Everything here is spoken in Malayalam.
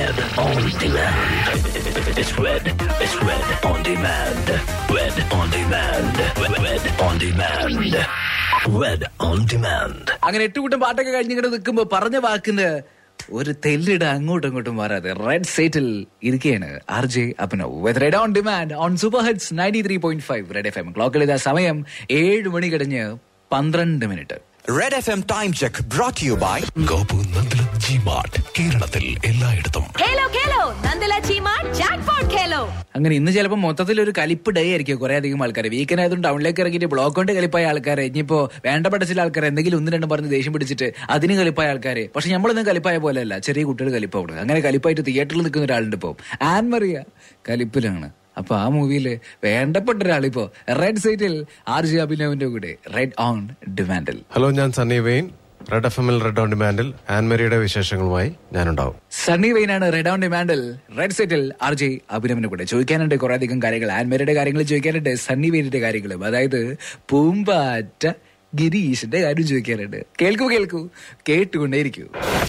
Red on demand. It's Red on demand. Red on demand. Red on demand. Red on demand. അങ്ങനെ 8 കൂട്ടം പാട്ടൊക്കെ കഴിഞ്ഞിങ്ങനെ നിൽക്കുമ്പോ പറഞ്ഞ വാക്കിന് ഒരു തെല്ലിട അങ്ങോട്ടും ഇങ്ങോട്ടും മാറാതെ റെഡ് സൈറ്റിൽ ഇരിക്കുകയാണ് RJ Abhinav with red on demand on super hits 93.5 red FM. ക്ലോക്കിൽ ഇതാ സമയം 7 മണി കഴിഞ്ഞ് 12 minute. Red FM Time Check brought to you by Gopu Nandala G mart. കേരളത്തിൽ എല്ലായിടത്തും. ഖേലോ നന്ദല ജി മാർട്ട് ജാക്ക്പോട്ട് ഖേലോ. അങ്ങനെ ഇന്ന് ചിലപ്പോൾ മൊത്തത്തിൽ ഒരു കലിപ്പ് ഡേ ആയിരിക്കും. കുറെ അധികം ആൾക്കാർ വീക്കെൻഡ് ആയതുകൊണ്ട് ടൗണിലേക്ക് ഇറങ്ങിയിട്ട് ബ്ലോക്ക് കൊണ്ട് കലിപ്പായ ആൾക്കാർ, ഇനിയിപ്പോ വേണ്ടപ്പെട്ട ചില ആൾക്കാർ എന്തെങ്കിലും ഒന്ന് രണ്ടും പറഞ്ഞ് ദേഷ്യം പിടിച്ചിട്ട് അതിന് കലിപ്പായ ആൾക്കാർ. പക്ഷെ നമ്മളൊന്നും കലിപ്പായ പോലെയല്ല, ചെറിയ കുട്ടികൾ കലിപ്പാവുന്നത്. അങ്ങനെ കലിപ്പായിട്ട് തിയേറ്ററിൽ നിൽക്കുന്ന ഒരാളുണ്ട് ഇപ്പോൾ, ആൻമറിയ കലിപ്പിലാണ്. അപ്പൊ ആ മൂവിയില് വേണ്ടപ്പെട്ട ഒരാളിപ്പോ റെഡ് സൈറ്റിൽ RJ അഭിനവിന്റെ കൂടെ റെഡ് ഓൺ ഡിമാൻഡിൽ. ഹലോ, ഞാൻ സണ്ണി വെയിൻ. റെഡ് FM-ൽ റെഡ് ഓൺ ഡിമാൻഡിൽ ആൻമരിയുടെ വിശേഷങ്ങളുമായി ഞാനുണ്ടാവും. സണ്ണി വെയിനാണ് റെഡ് ഓൺ ഡിമാൻഡിൽ റെഡ് സൈറ്റിൽ RJ അഭിനവിന്റെ കൂടെ. ചോദിക്കാനുണ്ട് കുറെ അധികം കാര്യങ്ങൾ, ആൻമരിയുടെ കാര്യങ്ങൾ ചോദിക്കാനുണ്ട്, സണ്ണി വെയിനിന്റെ കാര്യങ്ങളും, അതായത് പൂമ്പാറ്റ ഗിരീഷിന്റെ കാര്യം ചോദിക്കാനുണ്ട്. കേൾക്കൂ കേട്ടുകൊണ്ടേയിരിക്കൂ.